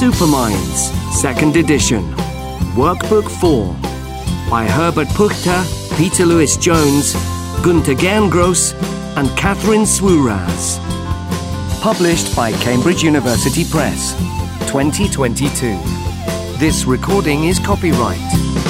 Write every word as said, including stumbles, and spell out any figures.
Superminds, second edition. Workbook four. By Herbert Puchter, Peter Lewis Jones, Gunter Gerngross and Catherine Swuras. Published by Cambridge University Press, twenty twenty-two. This recording is copyright